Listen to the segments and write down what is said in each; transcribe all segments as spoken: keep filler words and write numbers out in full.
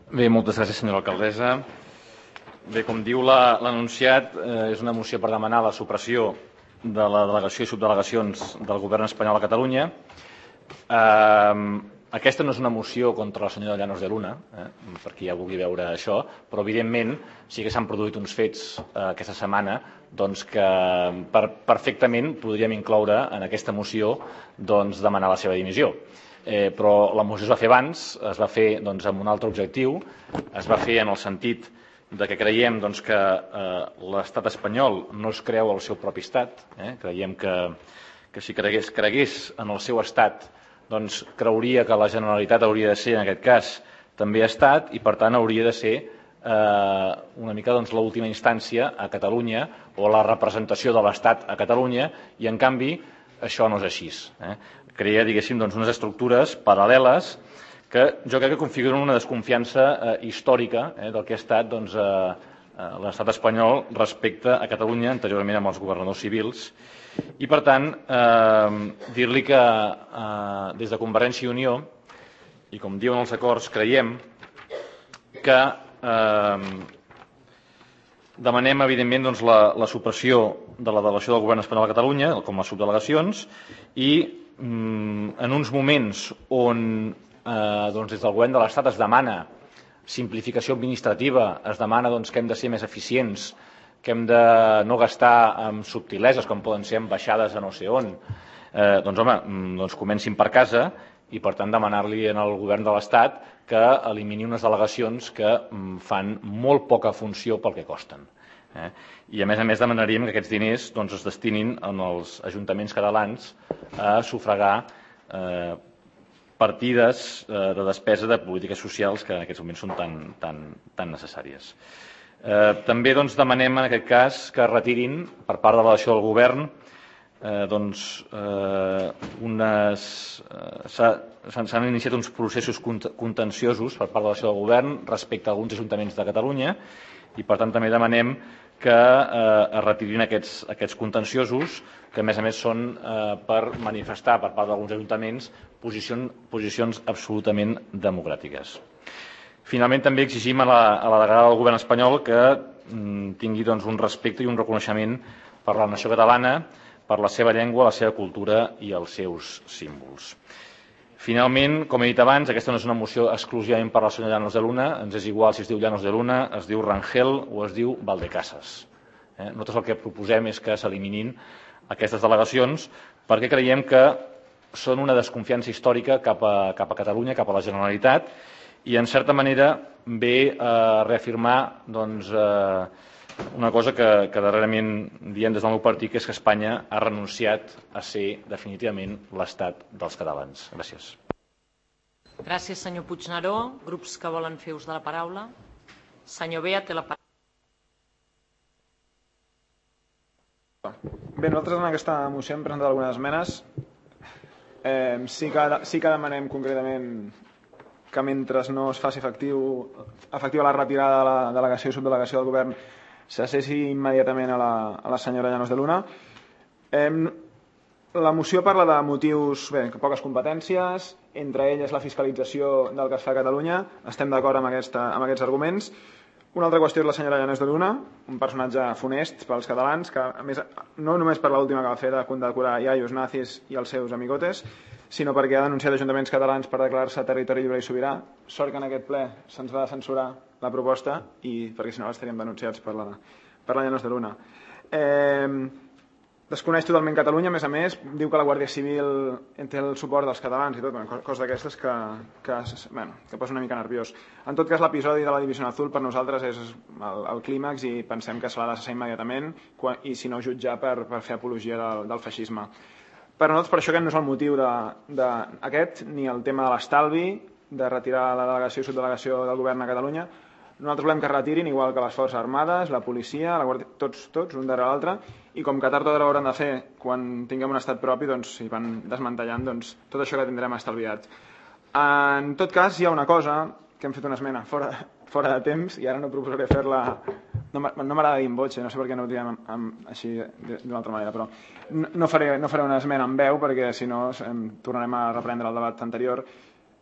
Bé, moltes gràcies, senyora alcaldessa. Bé, com diu l'anunciat, eh, és una moció per demanar la supressió de la delegació i subdelegacions del govern espanyol a Catalunya. Eh, aquesta no és una moció contra la senyora Llanos de Luna, eh, per qui ja vulgui veure això, però evidentment sí que s'han produït uns fets eh, aquesta setmana doncs, que per, perfectament podríem incloure en aquesta moció doncs, demanar la seva dimissió. Eh, però la moció es va fer abans, es va fer doncs, amb un altre objectiu, es va fer en el sentit de que creiem doncs, que eh, l'estat espanyol no es creu el seu propi estat, eh? creiem que, que si cregués, cregués en el seu estat doncs, creuria que la Generalitat hauria de ser, en aquest cas, també estat i per tant hauria de ser eh, una mica doncs, l'última instància a Catalunya o la representació de l'estat a Catalunya i en canvi això no és així. Eh? Crea, diguéssim, doncs, unes estructures paral·leles que jo crec que configuren una desconfiança eh, històrica eh, del que ha estat doncs, eh, l'estat espanyol respecte a Catalunya, anteriorment amb els governadors civils. I, per tant, eh, dir-li que eh, des de Convergència i Unió, i com diuen els acords, creiem que eh, demanem, evidentment, doncs, la, la supressió de la delegació del govern espanyol a Catalunya, com a subdelegacions, i mm, en uns moments on eh, doncs, des del govern de l'Estat es demana simplificació administrativa, es demana doncs, que hem de ser més eficients, que hem de no gastar en subtileses, com poden ser ambaixades a no sé on, eh, doncs, home, doncs comencin per casa i, per tant, demanar-li al govern de l'Estat que elimini unes delegacions que fan molt poca funció pel que costen. Eh? I, a més a més, demanaríem que aquests diners doncs, es destinin en els ajuntaments catalans a sufragar eh, partides eh, de despesa de polítiques socials que en aquests moments són tan, tan, tan necessàries. Eh, també doncs, demanem en aquest cas que retirin per part de la delegació del govern eh, doncs, eh, unes eh, s'han iniciat uns processos contenciosos per part de la delegació del govern respecte a alguns ajuntaments de Catalunya i per tant també demanem que eh, es retirin aquests, aquests contenciosos que a més a més són eh, per manifestar per part d'alguns ajuntaments posicions, posicions absolutament democràtiques. Finalment, també exigim a la, a la delegada del govern espanyol que mm, tingui doncs, un respecte i un reconeixement per la nació catalana, per la seva llengua, la seva cultura i els seus símbols. Finalment, com he dit abans, aquesta no és una moció exclusivament per la senyora Llanos de Luna, ens és igual si es diu Llanos de Luna, es diu Rangel o es diu Valdecasas. Eh? Nosaltres el que proposem és que s'eliminin aquestes delegacions perquè creiem que són una desconfiança històrica cap a, cap a Catalunya, cap a la Generalitat, i en certa manera ve a reafirmar doncs, eh, una cosa que, que darrerament diem des del meu partit, que és que Espanya ha renunciat a ser definitivament l'estat dels catalans. Gràcies. Gràcies, senyor Puigneró. Grups que volen fer ús de la paraula. Senyor Bea, té la paraula. Bé, nosaltres en aquesta moció hem presentat algunes esmenes. Eh, sí, que, sí que demanem concretament que mentre no es faci efectiu, efectiva la retirada de la delegació i subdelegació del govern se cessi immediatament a la, a la senyora Llanos de Luna. Eh, la moció parla de motius, bé, poques competències, entre elles la fiscalització del que es fa a Catalunya. Estem d'acord amb, aquesta, amb aquests arguments. Una altra qüestió és la senyora Llanos de Luna, un personatge funest pels catalans, que a més, no només per l'última que va fer de condecorar iaios nazis i els seus amigotes, sinó perquè ha denunciat ajuntaments catalans per declarar-se territori lliure i sobirà. Sort que en aquest ple se'ns va censurar la proposta, i perquè si no estaríem denunciats per la, per la Llanos de Luna. Eh, desconeix totalment Catalunya, a més a més, diu que la Guàrdia Civil té el suport dels catalans i tot, bueno, coses d'aquestes que, que, bueno, que posa una mica nerviós. En tot cas, l'episodi de la Divisió Azul per nosaltres és el, el clímax i pensem que se l'ha de cessar immediatament quan, i si no jutjar per, per fer apologia del, del feixisme. Per nosaltres, per això aquest no és el motiu d'aquest, ni el tema de l'estalvi, de retirar la delegació i subdelegació del govern a Catalunya. Nosaltres volem que retirin, igual que les Forces Armades, la policia, la Guàrdia, tots, tots, un darrere l'altre, i com que tard o d'hora ho hauran de fer quan tinguem un estat propi, doncs, si van desmantellant doncs, tot això que tindrem estalviat. En tot cas, hi ha una cosa, que hem fet una esmena fora, fora de temps, i ara no proposaré fer-la... No m'agrada dir en voce, no sé per què no ho diem amb, amb, així d'una altra manera, però no, no, faré, no faré una esmena en veu perquè si no tornarem a reprendre el debat anterior.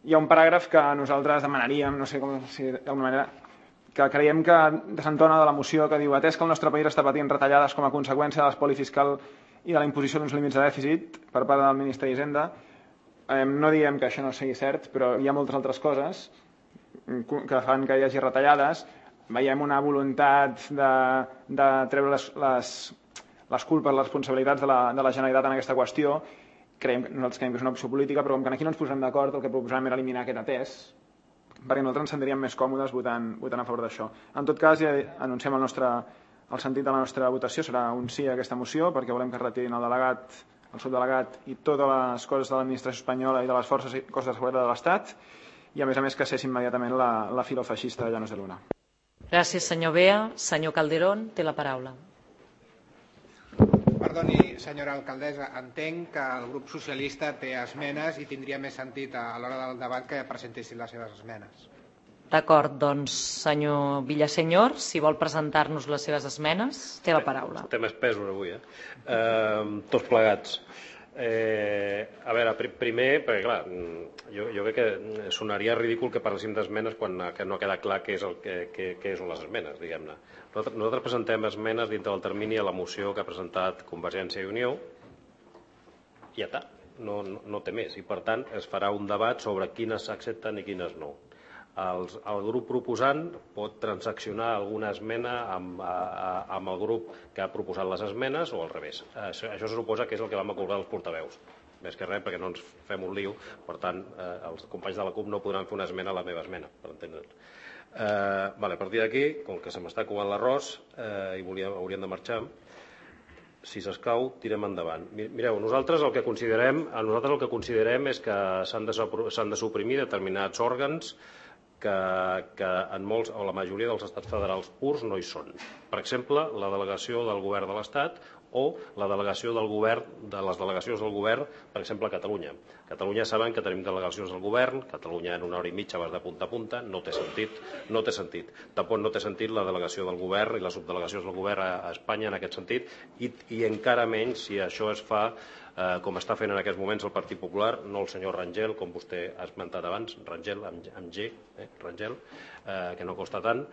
hi ha un paràgraf que nosaltres demanaríem, no sé com, si d'alguna manera, que creiem que desentona de la moció, que diu: atès que el nostre país està patint retallades com a conseqüència de l'espoli fiscal i de la imposició d'uns límits de dèficit per part del Ministeri d'Hisenda. Eh, no diem que això no sigui cert, però hi ha moltes altres coses que fan que hi hagi retallades. Veiem una voluntat de, de treure les, les, les culpes, les responsabilitats de la, de la Generalitat en aquesta qüestió. Creiem, nosaltres creiem que és una opció política, però com que aquí no ens posem d'acord, el que proposàvem era eliminar aquest atès, perquè nosaltres ens sentiríem més còmodes votant, votant a favor d'això. En tot cas, ja anunciem el, nostre, el sentit de la nostra votació, serà un sí a aquesta moció, perquè volem que es retirin el delegat, el subdelegat i totes les coses de l'administració espanyola i de les forces i cossos de seguretat de l'Estat, i a més a més que cessi immediatament la, la filofeixista de Llanos de Luna. Gràcies, senyor Bea. Senyor Calderón, té la paraula. Perdoni, senyora alcaldessa, entenc que el grup socialista té esmenes i tindria més sentit a l'hora del debat que presentessin les seves esmenes. D'acord, doncs, senyor Villasenyor, si vol presentar-nos les seves esmenes, té la paraula. Té més pesos avui, eh? eh tots plegats. Eh, a veure, pr primer, perquè clar, jo, jo crec que sonaria ridícul que parléssim d'esmenes quan que no queda clar què, és el, que, que, que són les esmenes, diguem-ne. Nosaltres, nosaltres presentem esmenes dintre del termini a la moció que ha presentat Convergència i Unió i ja està, no, no, no té més. I per tant es farà un debat sobre quines s'accepten i quines no. El, el grup proposant pot transaccionar alguna esmena amb, a, amb el grup que ha proposat les esmenes o al revés. Això, això se suposa que és el que vam acordar els portaveus. Més que res perquè no ens fem un lío, per tant, eh, els companys de la CUP no podran fer una esmena a la meva esmena, per entendre'ns. Eh, vale, a partir d'aquí, com que se m'està covant l'arròs eh, i volia, hauríem de marxar, si s'escau, tirem endavant. Mireu, nosaltres el que considerem, nosaltres el que considerem és que s'han de, de suprimir determinats òrgans que, que en molts o la majoria dels estats federals purs no hi són. Per exemple, la delegació del govern de l'Estat o la delegació del govern, de les delegacions del govern, per exemple, a Catalunya. A Catalunya saben que tenim delegacions del govern, Catalunya en una hora i mitja vas de punta a punta, no té sentit, no té sentit. Tampoc no té sentit la delegació del govern i les subdelegacions del govern a, a Espanya en aquest sentit, i, i encara menys si això es fa eh, com està fent en aquests moments el Partit Popular, no el senyor Rangel, com vostè ha esmentat abans, Rangel amb, amb G, eh, Rangel, eh, que no costa tant,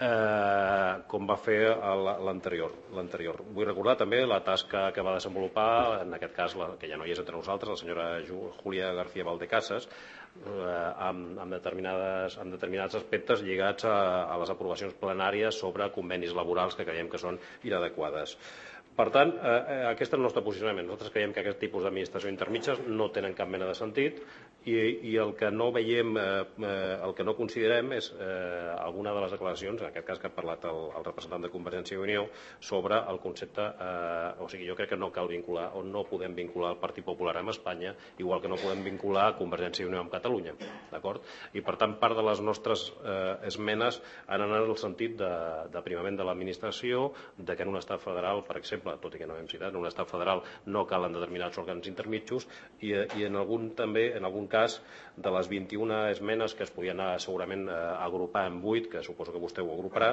eh, com va fer l'anterior. l'anterior. Vull recordar també la tasca que va desenvolupar, en aquest cas, la, que ja no hi és entre nosaltres, la senyora Júlia García Valdecasas, eh, amb, amb, determinades, amb determinats aspectes lligats a, a les aprovacions plenàries sobre convenis laborals que creiem que són inadequades. Per tant, eh, aquest és el nostre posicionament. Nosaltres creiem que aquest tipus d'administració intermitges no tenen cap mena de sentit i, i el que no veiem, eh, eh, el que no considerem és eh, alguna de les declaracions, en aquest cas que ha parlat el, el representant de Convergència i Unió, sobre el concepte, eh, o sigui, jo crec que no cal vincular o no podem vincular el Partit Popular amb Espanya, igual que no podem vincular Convergència i Unió amb Catalunya, d'acord? I per tant, part de les nostres eh, esmenes han anat en el sentit d'aprimament de, de l'administració, de que en un estat federal, per exemple, tot i que no hem citat, en un estat federal no calen determinats òrgans intermitjos i, i en algun també, en algun cas, de les vint-i-una esmenes que es podien anar segurament eh, agrupar en vuit, que suposo que vostè ho agruparà,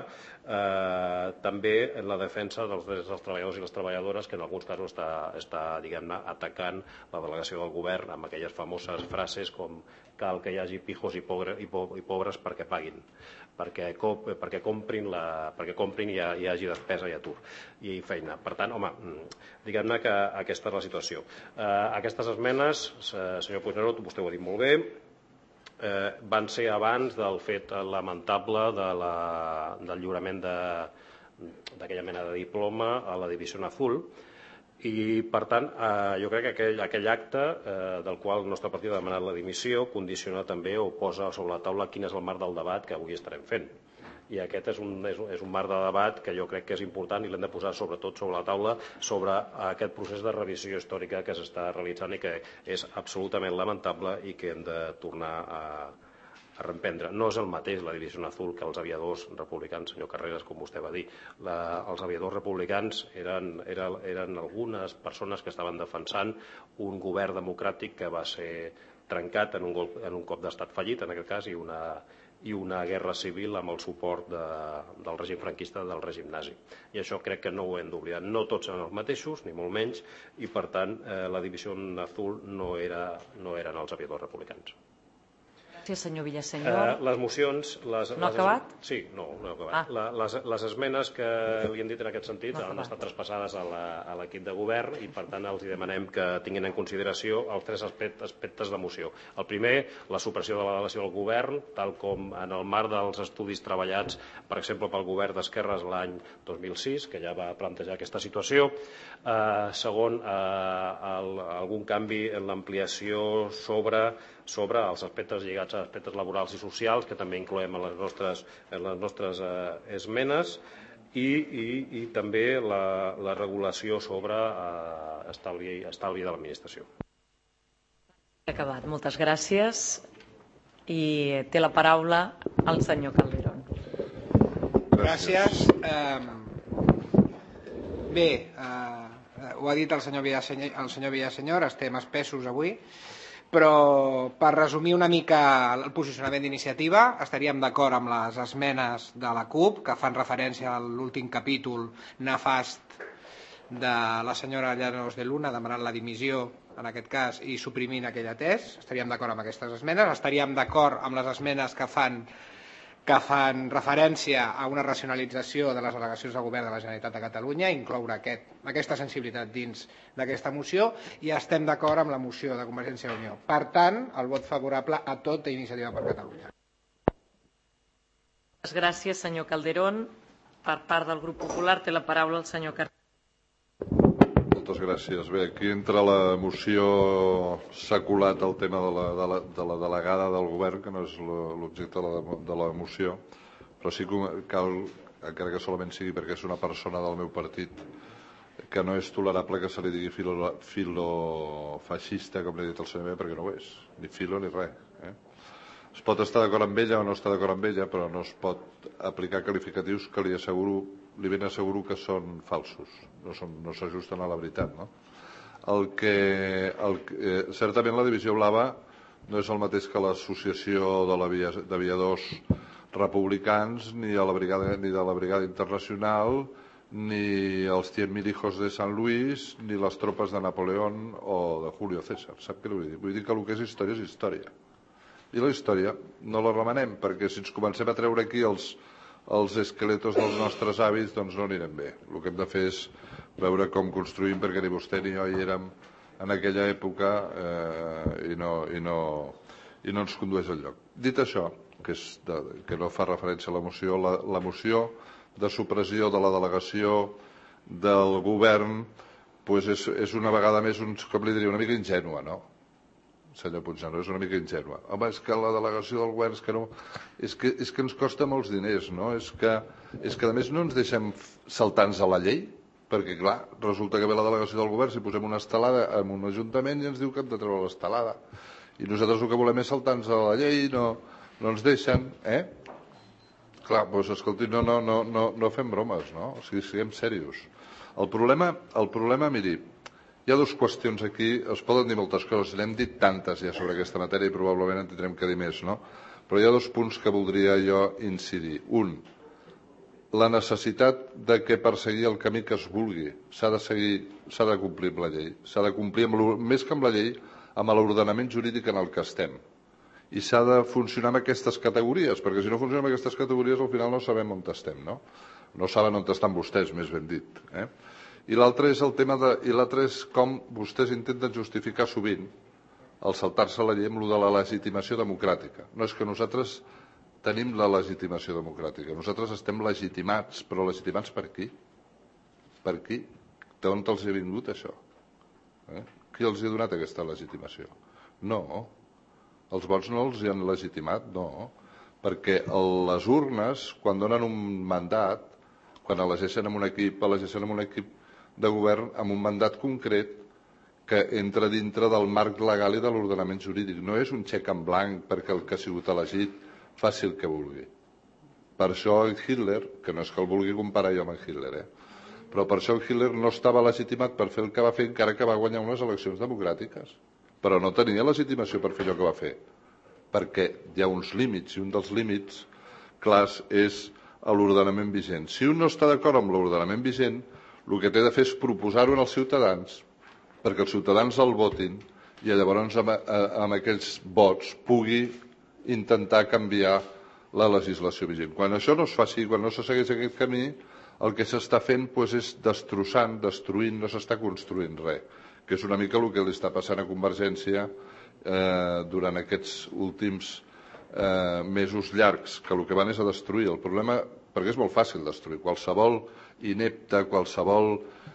eh, també en la defensa dels drets dels treballadors i les treballadores, que en alguns casos està, està diguem-ne, atacant la delegació del govern amb aquelles famoses frases com cal que hi hagi pijos i, pobre, i, po, i pobres perquè paguin, perquè, cop, perquè comprin, la, perquè comprin i hi, ha, hi hagi despesa i atur i feina. Per tant, home, diguem-ne que aquesta és la situació. Eh, aquestes esmenes, senyor Puigneró, vostè ho ha dit molt bé, eh, van ser abans del fet lamentable de la, del lliurament d'aquella mena de diploma a la Divisió Azul. I, per tant, eh, jo crec que aquell, aquell acte eh, del qual el nostre partit ha demanat la dimissió condiciona també o posa sobre la taula quin és el marc del debat que avui estarem fent. I aquest és un, és, un, és un marc de debat que jo crec que és important i l'hem de posar sobretot sobre la taula sobre aquest procés de revisió històrica que s'està realitzant i que és absolutament lamentable i que hem de tornar a a reemprendre. No és el mateix la Divisió Azul que els aviadors republicans, senyor Carreras, com vostè va dir. La, els aviadors republicans eren, eren, eren algunes persones que estaven defensant un govern democràtic que va ser trencat en un, golp, en un cop d'estat fallit, en aquest cas, i una, i una guerra civil amb el suport de, del règim franquista, del règim nazi. I això crec que no ho hem d'oblidar. No tots eren els mateixos, ni molt menys, i per tant eh, la Divisió Azul no, era, no eren els aviadors republicans. Gràcies, senyor Villasenyor. Eh, les mocions... Les, No ha les, acabat? Sí, no, no ha acabat. Ah. La, les, les esmenes que li hem dit en aquest sentit No ha han acabat. estat traspassades a la- a l'equip de govern i, per tant, els hi demanem que tinguin en consideració els tres aspectes, aspectes de moció. El primer, la supressió de la delegació del govern, tal com en el marc dels estudis treballats, per exemple, pel govern d'Esquerres l'any dos mil sis, que ja va plantejar aquesta situació. Eh, segon, eh, el, algun canvi en l'ampliació sobre sobre els aspectes lligats a aspectes laborals i socials, que també incloem en les nostres, en les nostres eh, esmenes, i, i, i també la, la regulació sobre eh, estalvi, estalvi de l'administració. Acabat. Moltes gràcies. I té la paraula el senyor Calderón. Gràcies. Bé, ho ha dit el senyor Villasenyor, el senyor Villasenyor, estem espessos avui, però per resumir una mica el posicionament d'iniciativa, estaríem d'acord amb les esmenes de la CUP que fan referència a l'últim capítol nefast de la senyora Llanos de Luna demanant la dimissió, en aquest cas, i suprimint aquell atès. Estaríem d'acord amb aquestes esmenes. Estaríem d'acord amb les esmenes que fan que fan referència a una racionalització de les delegacions de govern de la Generalitat de Catalunya, incloure aquest, aquesta sensibilitat dins d'aquesta moció, i estem d'acord amb la moció de Convergència i Unió. Per tant, el vot favorable a tot d'Iniciativa per Catalunya. Gràcies, senyor Calderón. Per part del grup popular té la paraula el senyor Carrizosa. Moltes gràcies. Bé, aquí entre la moció s'ha colat el tema de la, de, la, de la delegada del govern, que no és l'objecte de, la, de la moció, però sí que cal, encara que solament sigui perquè és una persona del meu partit, que no és tolerable que se li digui filo, filofeixista, com l'ha dit el senyor, perquè no ho és, ni filo ni res. Eh? Es pot estar d'acord amb ella o no estar d'acord amb ella, però no es pot aplicar qualificatius que li asseguro, li ben asseguro que són falsos, no són, no s'ajusten a la veritat. No? El que, el, eh, certament la Divisió Blava no és el mateix que l'associació de d'aviadors republicans, ni, a la brigada, ni de la Brigada Internacional, ni els cent mil hijos de San Luis, ni les tropes de Napoleón o de Julio César. Sap què vull dir? Vull dir que el que és història és història. I la història no la remenem, perquè si ens comencem a treure aquí els, els esqueletos dels nostres avis, doncs no anirem bé. El que hem de fer és veure com construïm, perquè ni vostè ni jo hi érem en aquella època eh, i, no, i, no, i no ens condueix al lloc. Dit això, que, és de, que no fa referència a la moció, la, la moció de supressió de la delegació del govern pues és, és una vegada més, un, com li diria, una mica ingènua, no? Senyor Puigneró, és una mica ingènua. Home, és que la delegació del govern és que, no, és que, és que ens costa molts diners, no? És que, és que a més no ens deixem saltar-nos a la llei, perquè clar, resulta que ve la delegació del govern, si posem una estelada en un ajuntament i ens diu que hem de treure l'estelada. I nosaltres el que volem és saltar-nos a la llei, no, no ens deixen, eh? Clar, doncs escolti, no, no, no, no, no fem bromes, no? O sigui, siguem serios. El problema, el problema, miri, hi ha dues qüestions aquí, es poden dir moltes coses, n'hem dit tantes ja sobre aquesta matèria i probablement en tindrem que dir més, no? Però hi ha dos punts que voldria jo incidir. Un, la necessitat de que per seguir el camí que es vulgui s'ha de seguir, s'ha de complir amb la llei, s'ha de complir amb, més que amb la llei, amb l'ordenament jurídic en el que estem. I s'ha de funcionar amb aquestes categories, perquè si no funciona amb aquestes categories al final no sabem on estem, no? No saben on estan vostès, més ben dit, eh? I l'altre és el tema de, i l'altre és com vostès intenten justificar sovint el saltar-se la llei amb lo de la legitimació democràtica. No és que nosaltres tenim la legitimació democràtica, nosaltres estem legitimats, però legitimats per qui? Per qui? D'on els ha vingut això? Eh? Qui els ha donat aquesta legitimació? No, els vots no els han legitimat, no, perquè les urnes, quan donen un mandat, quan elegeixen en un equip, elegeixen en un equip de govern amb un mandat concret que entra dintre del marc legal i de l'ordenament jurídic. No és un xec en blanc perquè el que ha sigut elegit faci el que vulgui. Per això Hitler, que no és que el vulgui comparar jo amb Hitler, eh? però per això Hitler no estava legitimat per fer el que va fer encara que va guanyar unes eleccions democràtiques. Però no tenia legitimació per fer allò que va fer, perquè hi ha uns límits, i un dels límits clars és l'ordenament vigent. Si un no està d'acord amb l'ordenament vigent, el que té de fer és proposar-ho als ciutadans perquè els ciutadans el votin i llavors amb, amb aquells vots pugui intentar canviar la legislació vigent. Quan això no es faci, quan no se segueix aquest camí, el que s'està fent doncs, és destrossant, destruint, no s'està construint res, que és una mica el que li està passant a Convergència eh, durant aquests últims eh, mesos llargs, que el que van és a destruir. El problema, perquè és molt fàcil destruir, qualsevol inepte, qualsevol,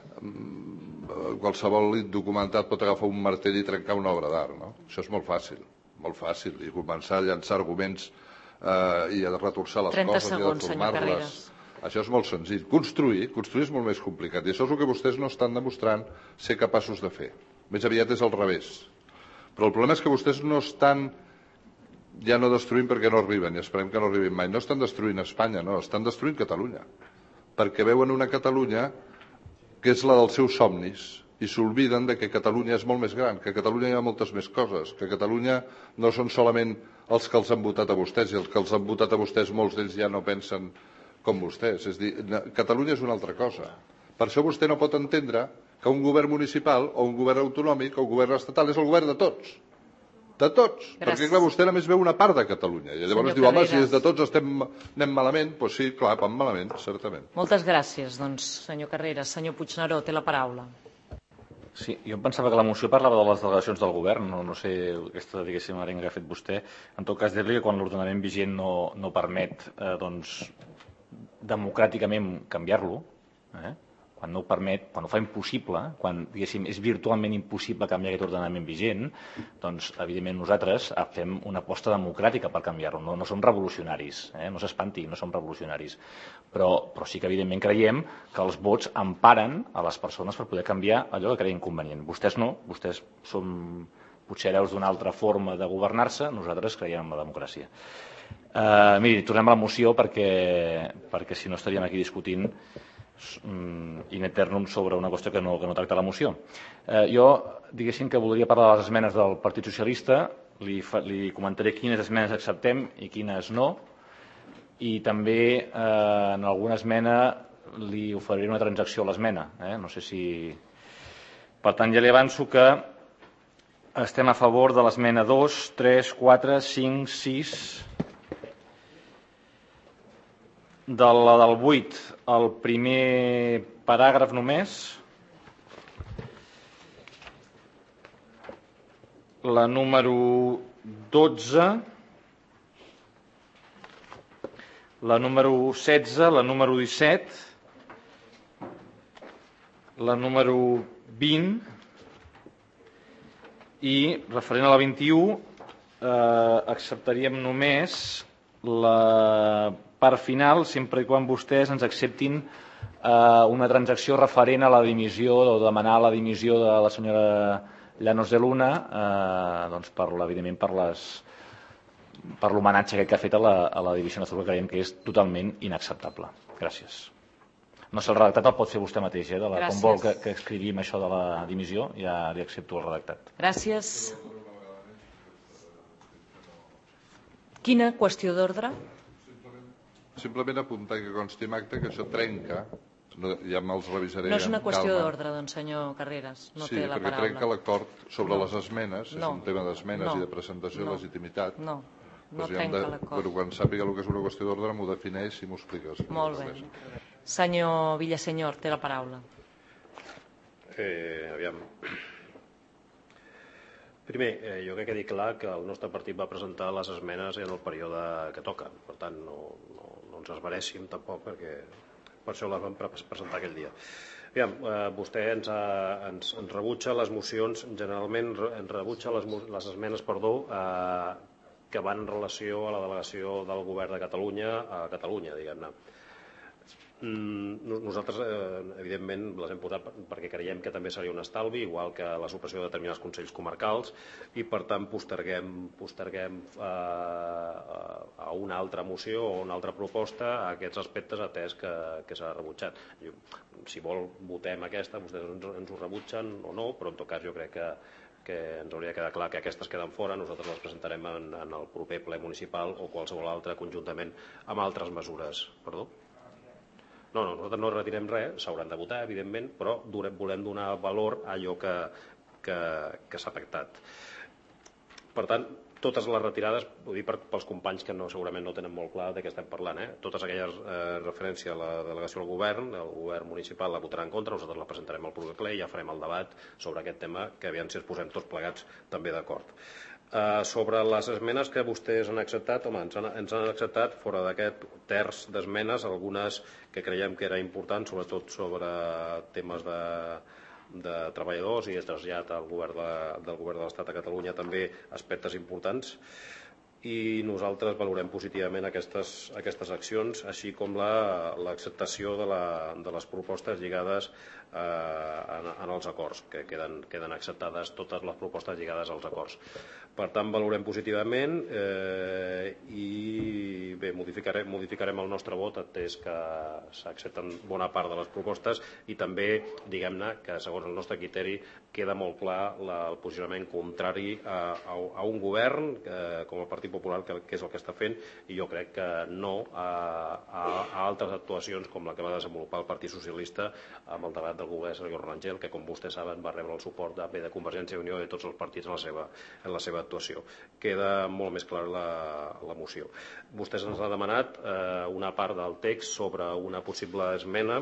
qualsevol indocumentat pot agafar un martell i trencar una obra d'art. No? Això és molt fàcil, molt fàcil, i començar a llançar arguments eh, i a retorçar les coses i a deformar-les. Això és molt senzill. Construir, construir és molt més complicat, i això és el que vostès no estan demostrant ser capaços de fer. Més aviat és al revés. Però el problema és que vostès no estan ja no destruint perquè no arriben, i esperem que no arribin mai. No estan destruint Espanya, no, estan destruint Catalunya. Perquè veuen una Catalunya que és la dels seus somnis, i s'obliden de que Catalunya és molt més gran, que a Catalunya hi ha moltes més coses, que a Catalunya no són solament els que els han votat a vostès, i els que els han votat a vostès, molts d'ells ja no pensen com vostès. És a dir, Catalunya és una altra cosa. Per això vostè no pot entendre que un govern municipal o un govern autonòmic o un govern estatal és el govern de tots. De tots. Gràcies. Perquè, clar, vostè només veu una part de Catalunya. I llavors Senyor diu, home, si des de tots estem, anem malament, doncs sí, clar, van malament, certament. Moltes gràcies, doncs, senyor Carreras. Senyor Puigneró, té la paraula. Sí, jo em pensava que la moció parlava de les delegacions del govern, no, no sé aquesta, diguéssim, arenga que ha fet vostè. En tot cas, dir-li que quan l'ordenament vigent no, no permet eh, doncs, democràticament canviar-lo, eh? quan no ho permet, quan ho fa impossible, quan diguéssim, és virtualment impossible canviar aquest ordenament vigent, doncs evidentment nosaltres fem una aposta democràtica per canviar-lo, no, no som revolucionaris, eh? No s'espanti, no som revolucionaris, però, però sí que evidentment creiem que els vots emparen a les persones per poder canviar allò que creiem convenient. Vostès no, vostès són potser hereus d'una altra forma de governar-se, nosaltres creiem en la democràcia. Uh, miri, tornem a la moció perquè, perquè si no estaríem aquí discutint in eternum sobre una qüestió que no, que no tracta la moció. Eh, jo, diguéssim que voldria parlar de les esmenes del Partit Socialista, li, fa, li comentaré quines esmenes acceptem i quines no, i també eh, en alguna esmena li oferiré una transacció a l'esmena. Eh? No sé si... Per tant, ja li avanço que estem a favor de l'esmena dos, tres, quatre, cinc, sis... De la del vuit, el primer paràgraf només, la número dotze, la número setze, la número disset, la número vint i, referent a la vint-i-u, eh, acceptaríem només la part final, sempre i quan vostès ens acceptin eh, una transacció referent a la dimissió o demanar la dimissió de la senyora Llanos de Luna, eh, doncs per, evidentment per les per l'homenatge que ha fet a la, a la divisió nostra, que creiem que és totalment inacceptable. Gràcies. No sé, el redactat el pot fer vostè mateix, eh, de la, com vol que, que escrivim això de la dimissió, ja li accepto el redactat. Gràcies. Quina qüestió d'ordre? Simplement apuntar que consti en acte que això trenca, no, ja me'ls revisaré. No és una qüestió d'ordre, doncs, senyor Carreras, no sí, té la paraula. Sí, perquè trenca l'acord sobre no. les esmenes, no. És un tema d'esmenes no. I de presentació no. De legitimitat. No, no doncs trenca de, l'acord. Però quan sàpiga el que és una qüestió d'ordre m'ho defineix i m'ho expliques. Molt bé. Senyor Villasenyor, té la paraula. Eh, aviam. Primer, eh, jo crec que he dit clar que el nostre partit va presentar les esmenes en el període que toca. Per tant, no, no, no ens esmereixim tampoc, perquè per això les vam presentar aquell dia. Aviam, eh, vostè ens, ha, ens, ens rebutja les mocions, generalment ens rebutja les, les esmenes perdó, eh, que van en relació a la delegació del govern de Catalunya a Catalunya, diguem-ne. Nosaltres, evidentment, les hem posat perquè creiem que també seria un estalvi, igual que la supressió de determinats consells comarcals, i per tant posterguem, posterguem eh, a una altra moció o una altra proposta a aquests aspectes atès que, que s'ha rebutjat. Si vol, votem aquesta, vostès ens, ens ho rebutgen o no, però en tot cas jo crec que, que ens hauria de quedar clar que aquestes queden fora, nosaltres les presentarem en, en el proper ple municipal o qualsevol altre conjuntament amb altres mesures. Perdó? No, no, nosaltres no retirem res, s'hauran de votar, evidentment, però volem donar valor a allò que, que, que s'ha pactat. Per tant, totes les retirades, ho dic pels companys que no, segurament no tenen molt clar de què estem parlant, eh? Totes aquelles eh, referència a la delegació al govern, el govern municipal la votarà en contra, nosaltres la presentarem al proper ple i ja farem el debat sobre aquest tema, que aviam si ens posem tots plegats també d'acord. Uh, sobre les esmenes que vostès han acceptat, home, ens han, ens han acceptat fora d'aquest terç d'esmenes, algunes que creiem que era important, sobretot sobre temes de, de treballadors i he traslladat al govern de, del govern de l'Estat a Catalunya també aspectes importants i nosaltres valorem positivament aquestes, aquestes accions, així com l'acceptació la, de, la, de les propostes lligades eh, en, en els acords, que queden, queden acceptades totes les propostes lligades als acords. Per tant, valorem positivament eh, i bé, modificarem, modificarem el nostre vot atès que s'accepten bona part de les propostes i també, diguem-ne, que segons el nostre criteri queda molt clar la, el posicionament contrari a, a, a un govern eh, com el Partit Popular, que, que és el que està fent, i jo crec que no a, a, a altres actuacions com la que va desenvolupar el Partit Socialista amb el debat del govern Sergio Rangel, que com vostès saben va rebre el suport de, de Convergència i Unió i de tots els partits en la seva, en la seva actuació. Queda molt més clara la, la moció. Vostès ens han demanat eh, una part del text sobre una possible esmena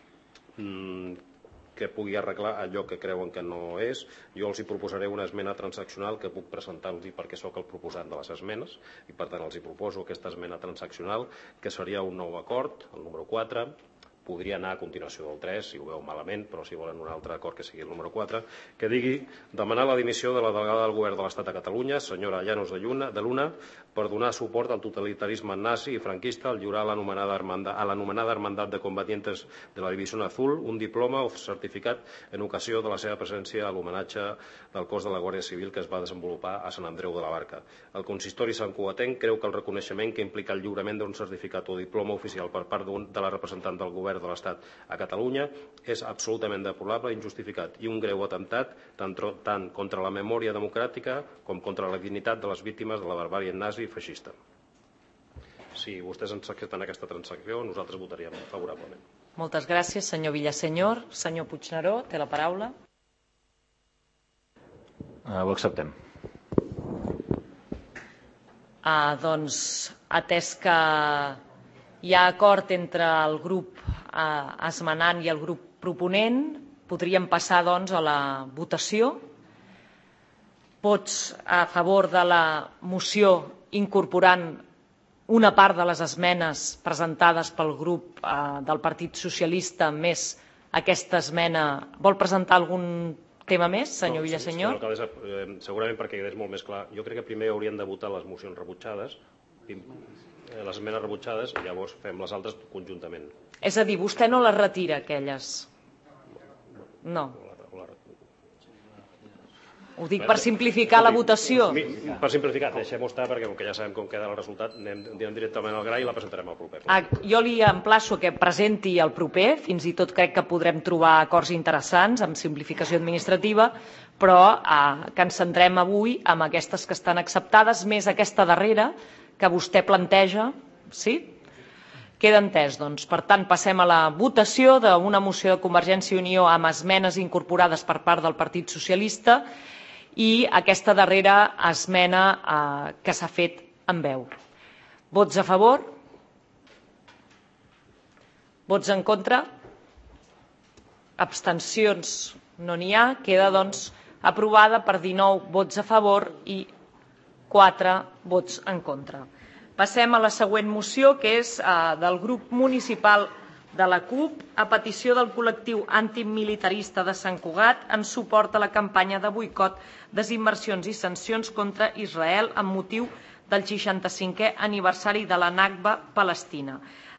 mmm, que pugui arreglar allò que creuen que no és. Jo els hi proposaré una esmena transaccional que puc presentar-los perquè sóc el proposant de les esmenes i per tant els hi proposo aquesta esmena transaccional que seria un nou acord, el número quatre, podria anar a continuació del tres, si ho veu malament, però si volen un altre acord que sigui el número quatre, que digui demanar la dimissió de la delegada del Govern de l'Estat a Catalunya, senyora Llanos de Luna, de Luna, per donar suport al totalitarisme nazi i franquista al lliurar a l'anomenada Hermandat de Combatientes de la División Azul un diploma o certificat en ocasió de la seva presència a l'homenatge del cos de la Guàrdia Civil que es va desenvolupar a Sant Andreu de la Barca. El consistori santcugatenc creu que el reconeixement que implica el lliurament d'un certificat o diploma oficial per part de la representant del Govern de l'Estat a Catalunya és absolutament deplorable i injustificat i un greu atemptat tant, tant contra la memòria democràtica com contra la dignitat de les víctimes de la barbàrie nazi i feixista. Si vostès ens accepten aquesta transacció, nosaltres votaríem favorablement. Moltes gràcies, senyor Villasenyor. Senyor Puigneró, té la paraula. Uh, ho acceptem. Uh, doncs, atès que hi ha acord entre el grup uh, esmenant i el grup proponent, podríem passar doncs, a la votació. Vots a favor de la moció incorporant una part de les esmenes presentades pel grup eh, del Partit Socialista més aquesta esmena. Vol presentar algun tema més, senyor no, Villasenyor? Senyor alcaldessa, eh, segurament perquè quedés molt més clar. Jo crec que primer haurien de votar les mocions rebutjades, les esmenes rebutjades, i llavors fem les altres conjuntament. És a dir, vostè no les retira, aquelles? No. Ho dic per simplificar la votació. Per simplificar, deixem-ho estar perquè com que ja sabem com queda el resultat, anem, anem directament al gra i la presentarem al proper. Ah, jo li emplaço que presenti el proper, fins i tot crec que podrem trobar acords interessants amb simplificació administrativa, però eh, que ens centrem avui en aquestes que estan acceptades, més aquesta darrera que vostè planteja, sí? Queda entès, doncs. Per tant, passem a la votació d'una moció de Convergència i Unió amb esmenes incorporades per part del Partit Socialista i aquesta darrera esmena eh, que s'ha fet en veu. Vots a favor? Vots en contra? Abstencions no n'hi ha. Queda, doncs, aprovada per dinou vots a favor i quatre vots en contra. Passem a la següent moció, que és eh, del grup municipal de la CUP, a petició del col·lectiu antimilitarista de Sant Cugat en suport a la campanya de boicot, desinversions i sancions contra Israel amb motiu del seixanta-cinquè aniversari de la Nakba palestina.